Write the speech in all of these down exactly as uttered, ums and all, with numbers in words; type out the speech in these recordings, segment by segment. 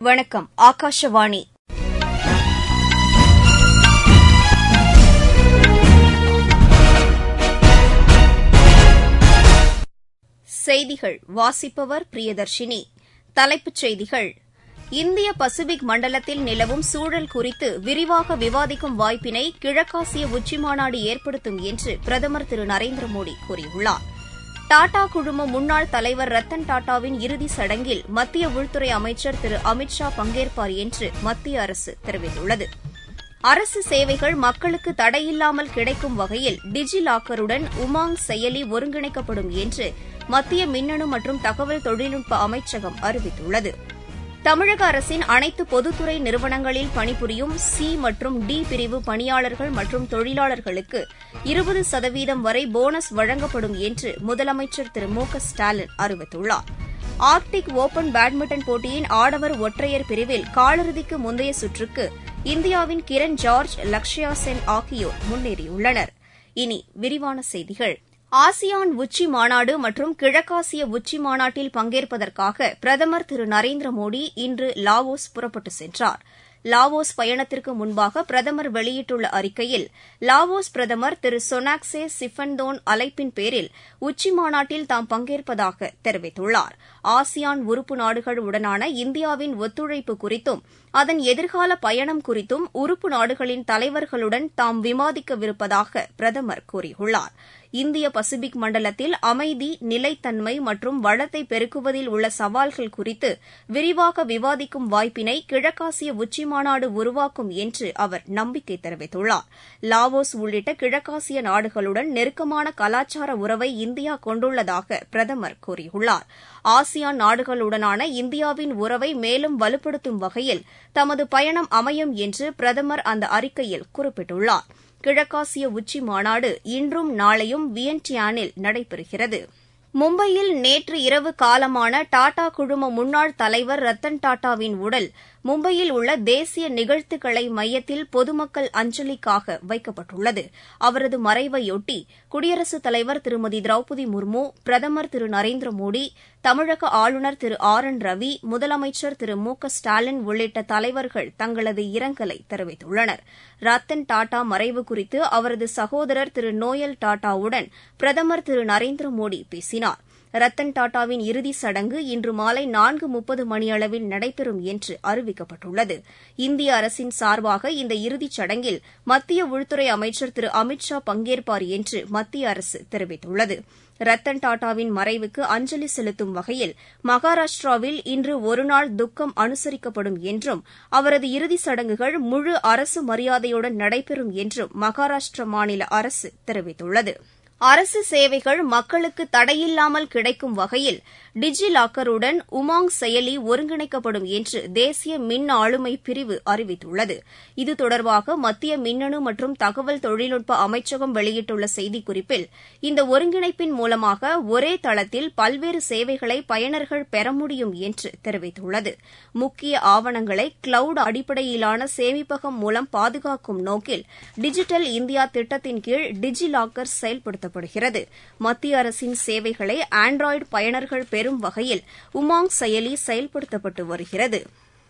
வணக்கம். ஆகாஷவாணி. செய்திகள் வாசிப்பவர் பிரியதர்ஷினி. தலைப்புச் செய்திகள். இந்திய பசிபிக் மண்டலத்தில் நிலவும் சூழல் குறித்து விரிவாக விவாதிக்கும் வாய்ப்பினை கிழக்காசிய உச்சிமாநாடு ஏற்படுத்தும் என்று பிரதமர் திரு நரேந்திர மோடி கூறியுள்ளார். டாடா குழும முன்னாள் தலைவர் ரத்தன் டாடாவின் இறுதிச் சடங்கில் மத்திய உள்துறை அமைச்சர் திரு அமித் ஷா பங்கேற்பார் என்று மத்திய அரசு தெரிவித்துள்ளது. அரசு சேவைகள் மக்களுக்கு தடையில்லாமல் கிடைக்கும் வகையில் டிஜி லாக்கருடன் உமாங் செயலி ஒருங்கிணைக்கப்படும் என்று மத்திய மின்னணு மற்றும் தகவல் தொழில்நுட்ப அமைச்சகம் அறிவித்துள்ளது. தமிழக அரசின் அனைத்து பொதுத்துறை நிறுவனங்களில் பணிபுரியும் சி மற்றும் டி பிரிவு பணியாளர்கள் மற்றும் தொழிலாளர்களுக்கு இருபது சதவீதம் வரை போனஸ் வழங்கப்படும் என்று முதலமைச்சர் திரு மு க ஸ்டாலின் அறிவித்துள்ளார். ஆர்க்டிக் ஒபன் பேட்மிண்டன் போட்டியின் ஆடவர் ஒற்றையர் பிரிவில் காலிறுதிக்கு முந்தைய சுற்றுக்கு இந்தியாவின் கிரண் ஜார்ஜ், லக்ஷயா சென் ஆகியோர் முன்னேறியுள்ளனர். இனி விரிவான செய்திகள். ஆசியான் உச்சி மாநாடு மற்றும் கிழக்காசிய உச்சி மாநாட்டில் பங்கேற்பதற்காக பிரதமர் திரு நரேந்திர மோடி இன்று லாவோஸ் புறப்பட்டுச் சென்றார். லாவோஸ் பயணத்திற்கு முன்பாக பிரதமர் வெளியிட்டுள்ள அறிக்கையில், லாவோஸ் பிரதமர் திரு சொனாக்சே சிஃபன்தோன் அழைப்பின் பேரில் உச்சி மாநாட்டில் தாம் பங்கேற்பதாக தெரிவித்துள்ளார். ஆசியான் உறுப்பு நாடுகளுடனான இந்தியாவின் ஒத்துழைப்பு குறித்தும் அதன் எதிர்கால பயணம் குறித்தும் உறுப்பு நாடுகளின் தலைவர்களுடன் தாம் விவாதிக்கவிருப்பதாக பிரதமர் கூறியுள்ளார். இந்திய பசிபிக் மண்டலத்தில் அமைதி, நிலைத்தன்மை மற்றும் வளத்தை பெருக்குவதில் உள்ள சவால்கள் குறித்து விரிவாக விவாதிக்கும் வாய்ப்பினை கிழக்காசிய உச்சிமாநாடு உருவாக்கும் என்று அவர் நம்பிக்கை தெரிவித்துள்ளார். லாவோஸ் உள்ளிட்ட கிழக்காசிய நாடுகளுடன் நெருக்கமான கலாச்சார உறவை இந்தியா கொண்டுள்ளதாக பிரதமர் கூறியுள்ளார். ஆசியான் நாடுகளுடனான இந்தியாவின் உறவை மேலும் வலுப்படுத்தும் வகையில் தமது பயணம் அமையும் என்று பிரதமர் அந்த அறிக்கையில் குறிப்பிட்டுள்ளார். கிழக்காசிய உச்சி மாநாடு இன்றும் நாளையும் வியன்டியானில் நடைபெறுகிறது. மும்பையில் நேற்று இரவு காலமான டாடா குழும முன்னாள் தலைவர் ரத்தன் டாடாவின் உடல் மும்பையில் உள்ள தேசிய நிகழ்த்துக்களை மையத்தில் பொதுமக்கள் அஞ்சலிக்காக வைக்கப்பட்டுள்ளது. அவரது மறைவையொட்டி குடியரசுத் தலைவர் திருமதி திரௌபதி முர்மு, பிரதமர் திரு நரேந்திர மோடி, தமிழக ஆளுநர் திரு ஆர் என் ரவி, முதலமைச்சர் திரு மு க ஸ்டாலின் உள்ளிட்ட தலைவர்கள் தங்களது இரங்கலை தெரிவித்துள்ளனர். ரத்தன் டாடா மறைவு குறித்து அவரது சகோதரர் திரு நோயல் டாடாவுடன் பிரதமர் திரு நரேந்திர மோடி பேசினார். ரத்தன் டாடாவின் இறுதிச் சடங்கு இன்று மாலை நான்கு முப்பது மணியளவில் நடைபெறும் என்று அறிவிக்கப்பட்டுள்ளது. இந்திய அரசின் சார்பாக இந்த இறுதிச் சடங்கில் மத்திய உள்துறை அமைச்சர் திரு அமித் ஷா பங்கேற்பார் என்று மத்திய அரசு தெரிவித்துள்ளது. ரத்தன் டாடாவின் மறைவுக்கு அஞ்சலி செலுத்தும் வகையில் மகாராஷ்டிராவில் இன்று ஒருநாள் துக்கம் அனுசரிக்கப்படும் என்றும் அவரது இறுதிச் சடங்குகள் முழு அரசு மரியாதையுடன் நடைபெறும் என்றும் மகாராஷ்டிரா மாநில அரசு தெரிவித்துள்ளது. அரசு சேவைகள் மக்களுக்கு தடையில்லாமல் கிடைக்கும் வகையில் டிஜி லாக்கருடன் உமாங் செயலி ஒருங்கிணைக்கப்படும் என்று தேசிய மின் ஆளுமை பிரிவு அறிவித்துள்ளது. இது தொடர்பாக மத்திய மின்னணு மற்றும் தகவல் தொழில்நுட்ப அமைச்சகம் வெளியிட்டுள்ள செய்திக்குறிப்பில், இந்த ஒருங்கிணைப்பின் மூலமாக ஒரே தளத்தில் பல்வேறு சேவைகளை பயனர்கள் பெற முடியும் என்று தெரிவித்துள்ளது. முக்கிய ஆவணங்களை கிளவுட் அடிப்படையிலான சேமிப்பகம் மூலம் பாதுகாக்கும் நோக்கில் டிஜிட்டல் இந்தியா திட்டத்தின் கீழ் டிஜி லாக்கர் செயல்படுத்தப்படுகிறது. மத்திய அரசின் சேவைகளை ஆண்ட்ராய்டு பயனர்கள் பெறும் வகையில் உமாங் செயலி செயல்படுத்தப்பட்டு வருகிறது.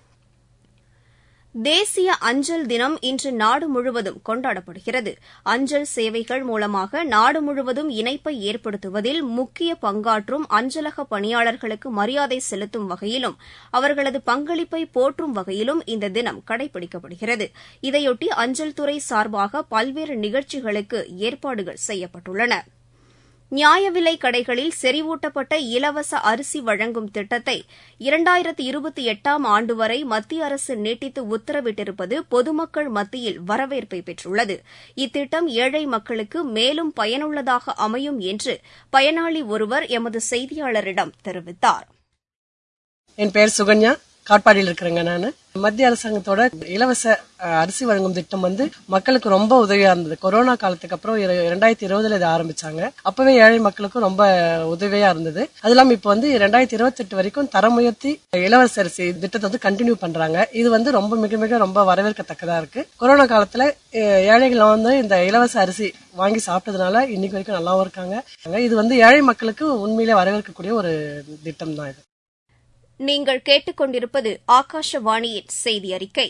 தேசிய அஞ்சல் தினம் இன்று நாடு முழுவதும் கொண்டாடப்படுகிறது. அஞ்சல் சேவைகள் மூலமாக நாடு முழுவதும் இணைப்பை ஏற்படுத்துவதில் முக்கிய பங்காற்றும் அஞ்சலக பணியாளர்களுக்கு மரியாதை செலுத்தும் வகையிலும் அவர்களது பங்களிப்பை போற்றும் வகையிலும் இந்த தினம் கடைபிடிக்கப்படுகிறது. இதையொட்டி அஞ்சல் துறை சார்பாக பல்வேறு நிகழ்ச்சிகளுக்கு ஏற்பாடுகள் செய்யப்பட்டுள்ளன. நியாய விலைக் கடைகளில் செறிவூட்டப்பட்ட இலவச அரிசி வழங்கும் திட்டத்தை இரண்டாயிரத்து இருபத்தி எட்டாம் ஆண்டு வரை மத்திய அரசு நீட்டித்து உத்தரவிட்டிருப்பது பொதுமக்கள் மத்தியில் வரவேற்பை பெற்றுள்ளது. இத்திட்டம் ஏழை மக்களுக்கு மேலும் பயனுள்ளதாக அமையும் என்று பயனாளி ஒருவர் எமது செய்தியாளரிடம் தெரிவித்தார். என் பெயர் சுகன்யா, காட்பாடியில் இருக்கிறேங்க. நான் மத்திய அரசாங்கத்தோட இலவச அரிசி வழங்கும் திட்டம் வந்து மக்களுக்கு ரொம்ப உதவியா இருந்தது. கொரோனா காலத்துக்கு அப்புறம் இரண்டாயிரத்தி இருபதுல இதை ஆரம்பிச்சாங்க. அப்பவே ஏழை மக்களுக்கும் ரொம்ப உதவியா இருந்தது. அது இல்லாம இப்ப வந்து இரண்டாயிரத்தி இருபத்தி எட்டு வரைக்கும் தரம் உயர்த்தி இலவச அரிசி திட்டத்தை வந்து கண்டினியூ பண்றாங்க. இது வந்து ரொம்ப மிக மிக ரொம்ப வரவேற்கத்தக்கதா இருக்கு. கொரோனா காலத்துல ஏழைகள் வந்து இந்த இலவச அரிசி வாங்கி சாப்பிட்டதுனால இன்னைக்கு வரைக்கும் நல்லாவும் இருக்காங்க. இது வந்து ஏழை மக்களுக்கு உண்மையிலே வரவேற்கக்கூடிய ஒரு திட்டம் தான் இது. நீங்கள் கேட்டுக்கொண்டிருப்பது ஆகாஷவாணியின் செய்தி அறிக்கை.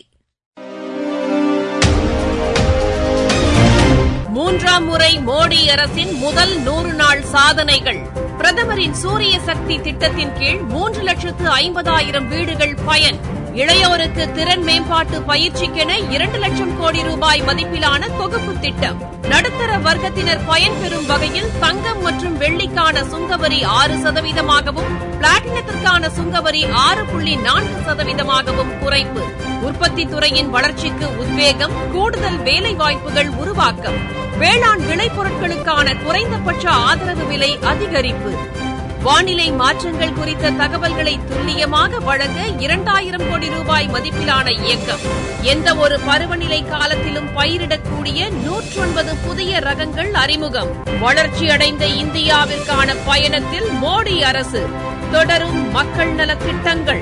மூன்றாம் முறை மோடி அரசின் முதல் நூறு நாள் சாதனைகள். பிரதமரின் சூரிய சக்தி திட்டத்தின் கீழ் மூன்று லட்சத்து ஐம்பதாயிரம் வீடுகள் பயன். இளையோருக்கு திறன் மேம்பாட்டு பயிற்சிக்கென இரண்டு லட்சம் கோடி ரூபாய் மதிப்பிலான தொகுப்பு திட்டம். நடுத்தர வர்க்கத்தினர் பயன்பெறும் வகையில் தங்கம் மற்றும் வெள்ளிக்கான சுங்கவரி ஆறு சதவீதமாகவும் பிளாட்டினத்திற்கான சுங்கவரி ஆறு புள்ளி நான்கு சதவீதமாகவும் குறைப்பு. உற்பத்தி துறையின் வளர்ச்சிக்கு உத்வேகம், கூடுதல் வேலைவாய்ப்புகள் உருவாக்கம். வேளாண் விளைபொருட்களுக்கான குறைந்தபட்ச ஆதரவு விலை அதிகரிப்பு. வானிலை மாற்றங்கள் குறித்த தகவல்களை துல்லியமாக வழங்க இரண்டாயிரம் கோடி ரூபாய் மதிப்பிலான இயக்கம். எந்த ஒரு பருவநிலை காலத்திலும் பயிரிடக்கூடிய நூற்றி ஒன்பது புதிய ரகங்கள் அறிமுகம். வளர்ச்சியடைந்த இந்தியாவிற்கான பயணத்தில் மோடி அரசு. தொடரும் மக்கள் நலத் திட்டங்கள்.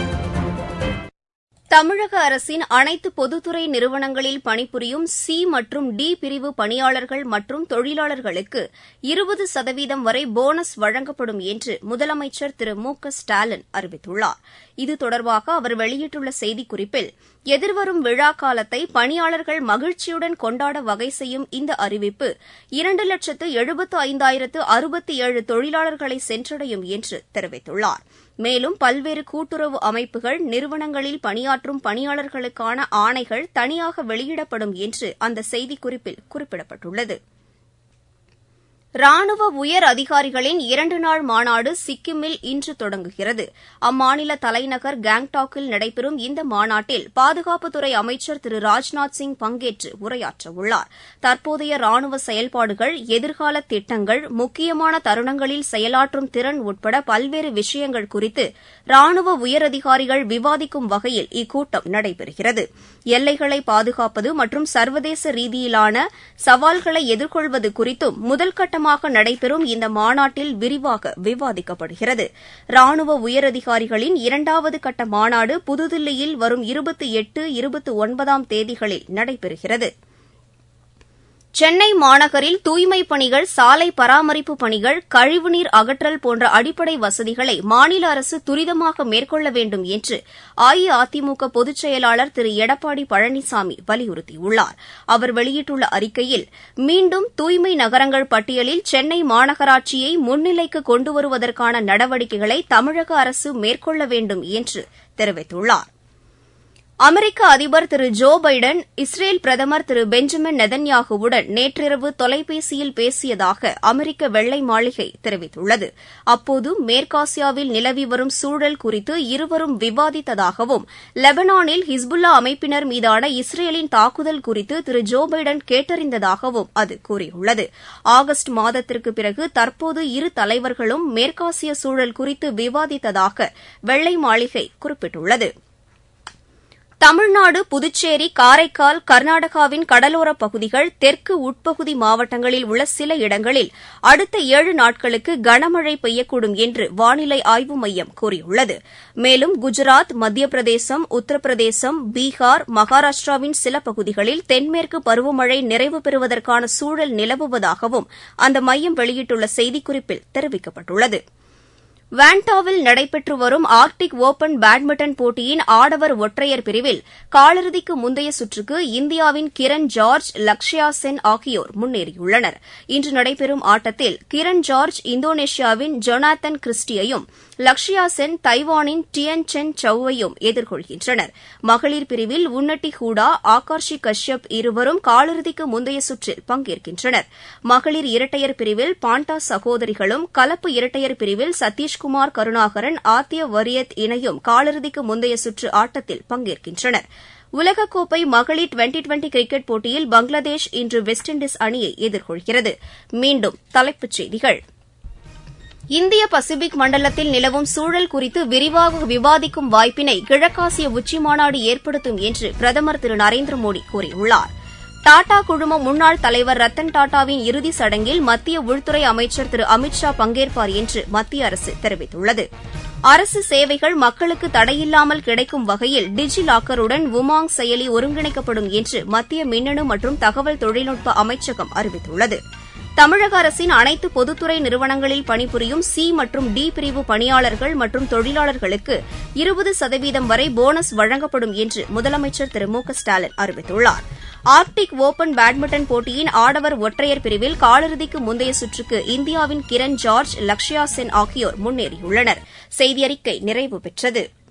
தமிழக அரசின் அனைத்து பொதுத்துறை நிறுவனங்களில் பணிபுரியும் சி மற்றும் டி பிரிவு பணியாளர்கள் மற்றும் தொழிலாளர்களுக்கு இருபது சதவீதம் வரை போனஸ் வழங்கப்படும் என்று முதலமைச்சர் திரு மு க ஸ்டாலின் அறிவித்துள்ளார். இது தொடர்பாக அவர் வெளியிட்டுள்ள செய்திக்குறிப்பில், எதிர்வரும் விழா காலத்தை பணியாளர்கள் மகிழ்ச்சியுடன் கொண்டாட வகை செய்யும் இந்த அறிவிப்பு இரண்டு லட்சத்து எழுபத்து ஐந்தாயிரத்து அறுபத்தி ஏழு தொழிலாளர்களை சென்றடையும் என்று தெரிவித்துள்ளார். மேலும் பல்வேறு கூட்டுறவு அமைப்புகள், நிறுவனங்களில் பணியாற்றும் பணியாளர்களுக்கான ஆணைகள் தனியாக வெளியிடப்படும் என்று அந்த செய்திக்குறிப்பில் குறிப்பிடப்பட்டுள்ளது. ராணுவ உயர் அதிகாரிகளின் இரண்டு நாள் மாநாடு சிக்கிமில் இன்று தொடங்குகிறது. அம்மாநில தலைநகர் கேங்டாக்கில் நடைபெறும் இந்த மாநாட்டில் பாதுகாப்புத்துறை அமைச்சர் திரு ராஜ்நாத் சிங் பங்கேற்று உரையாற்றவுள்ளார். தற்போதைய ராணுவ செயல்பாடுகள், எதிர்கால திட்டங்கள், முக்கியமான தருணங்களில் செயலாற்றும் திறன் உட்பட பல்வேறு விஷயங்கள் குறித்து ராணுவ உயரதிகாரிகள் விவாதிக்கும் வகையில் இக்கூட்டம் நடைபெறுகிறது. எல்லைகளை பாதுகாப்பது மற்றும் சர்வதேச ரீதியிலான சவால்களை எதிர்கொள்வது குறித்தும் முதல்கட்ட நடைபெறும் இந்த மாநாட்டில் விரிவாக விவாதிக்கப்படுகிறது. ராணுவ உயரதிகாரிகளின் இரண்டாவது கட்ட மாநாடு புதுதில்லியில் வரும் இருபத்தி எட்டு இருபத்தி ஒன்பதாம் தேதிகளில் நடைபெறுகிறது. சென்னை மாநகரில் தூய்மைப் பணிகள், சாலை பராமரிப்பு பணிகள், கழிவுநீர் அகற்றல் போன்ற அடிப்படை வசதிகளை மாநில அரசு துரிதமாக மேற்கொள்ள வேண்டும் என்று அஇஅதிமுக பொதுச் செயலாளர் திரு எடப்பாடி பழனிசாமி வலியுறுத்தியுள்ளார். அவர் வெளியிட்டுள்ள அறிக்கையில், மீண்டும் தூய்மை நகரங்கள் பட்டியலில் சென்னை மாநகராட்சியை முன்னிலைக்கு கொண்டுவருவதற்கான நடவடிக்கைகளை தமிழக அரசு மேற்கொள்ள வேண்டும் என்று தெரிவித்துள்ளார். அமெரிக்க அதிபர் திரு ஜோ பைடன் இஸ்ரேல் பிரதமர் திரு பெஞ்சமின் நெதன்யாகுவுடன் நேற்றிரவு தொலைபேசியில் பேசியதாக அமெரிக்க வெள்ளை மாளிகை தெரிவித்துள்ளது. அப்போது மேற்காசியாவில் நிலவி வரும் சூழல் குறித்து இருவரும் விவாதித்ததாகவும், லெபனானில் ஹிஸ்புல்லா அமைப்பினர் மீதான இஸ்ரேலின் தாக்குதல் குறித்து திரு ஜோ பைடன் கேட்டறிந்ததாகவும் அது கூறியுள்ளது. ஆகஸ்ட் மாதத்திற்கு பிறகு தற்போது இரு தலைவர்களும் மேற்காசிய சூழல் குறித்து விவாதித்ததாக வெள்ளை மாளிகை குறிப்பிட்டுள்ளது. தமிழ்நாடு, புதுச்சேரி, காரைக்கால், கர்நாடகாவின் கடலோரப் பகுதிகள், தெற்கு உட்பகுதி மாவட்டங்களில் உள்ள சில இடங்களில் அடுத்த ஏழு நாட்களுக்கு கனமழை பெய்யக்கூடும் என்று வானிலை ஆய்வு மையம் கூறியுள்ளது. மேலும் குஜராத், மத்திய பிரதேசம், உத்தரப்பிரதேசம், பீகார், மகாராஷ்டிராவின் சில பகுதிகளில் தென்மேற்கு பருவமழை நிறைவு பெறுவதற்கான சூழல் நிலவுவதாகவும் அந்த மையம் வெளியிட்டுள்ள செய்திக்குறிப்பில் தெரிவிக்கப்பட்டுள்ளது. வான்டாவில் நடைபெற்று வரும் ஆர்க்டிக் ஒபன் பேட்மிண்டன் போட்டியின் ஆடவர் ஒற்றையர் பிரிவில் காலிறுதிக்கு முந்தைய சுற்றுக்கு இந்தியாவின் கிரண் ஜார்ஜ், லக்ஷயா சென் ஆகியோர் முன்னேறியுள்ளனர். இன்று நடைபெறும் ஆட்டத்தில் கிரண் ஜார்ஜ் இந்தோனேஷியாவின் ஜொனாத்தன் கிறிஸ்டியையும், லக்ஷயா சென் தைவானின் டியன் சென் சௌவையும் எதிர்கொள்கின்றனர். மகளிர் பிரிவில் உன்னட்டி ஹூடா, ஆகாஷி கஷ்யப் இருவரும் காலிறுதிக்கு முந்தைய சுற்றில் பங்கேற்கின்றனர். மகளிர் இரட்டையர் பிரிவில் பாண்டா சகோதரிகளும், கலப்பு இரட்டையர் பிரிவில் சதீஷ் குமார் கருணாகரன், ஆத்ய வரியத் இணையும் காலிறுதிக்கு முந்தைய சுற்று ஆட்டத்தில் பங்கேற்கின்றனர். உலகக்கோப்பை மகளிர் டுவெண்டி டுவெண்டி கிரிக்கெட் போட்டியில் பங்களாதேஷ் இன்று வெஸ்ட் இண்டீஸ் அணியை எதிர்கொள்கிறது. மீண்டும் தலைப்புச் செய்திகள். இந்திய பசிபிக் மண்டலத்தில் நிலவும் சூழல் குறித்து விரிவாக விவாதிக்கும் வாய்ப்பினை கிழக்காசிய உச்சிமாநாடு ஏற்படுத்தும் என்று பிரதமர் திரு நரேந்திர மோடி கூறியுள்ளார். டாடா குழும முன்னாள் தலைவர் ரத்தன் டாடாவின் இறுதிச் சடங்கில் மத்திய உள்துறை அமைச்சர் திரு அமித் ஷா பங்கேற்பார் என்று மத்திய அரசு தெரிவித்துள்ளது. அரசு சேவைகள் மக்களுக்கு தடையில்லாமல் கிடைக்கும் வகையில் டிஜி லாக்கருடன் உமாங் செயலி ஒருங்கிணைக்கப்படும் என்று மத்திய மின்னணு மற்றும் தகவல் தொழில்நுட்ப அமைச்சகம் அறிவித்துள்ளது. தமிழக அரசின் அனைத்து பொதுத்துறை நிறுவனங்களில் பணிபுரியும் சி மற்றும் டி பிரிவு பணியாளர்கள் மற்றும் தொழிலாளர்களுக்கு இருபது சதவீதம் வரை போனஸ் வழங்கப்படும் என்று முதலமைச்சர் திரு மு க ஸ்டாலின் அறிவித்துள்ளார். ஆர்க்டிக் ஒபன் பேட்மிண்டன் போட்டியின் ஆடவர் ஒற்றையர் பிரிவில் காலிறுதிக்கு முந்தைய சுற்றுக்கு இந்தியாவின் கிரண் ஜார்ஜ், லக்ஷயா சென் ஆகியோர் முன்னேறியுள்ளனர். செய்தியறிக்கை நிறைவு பெற்றது.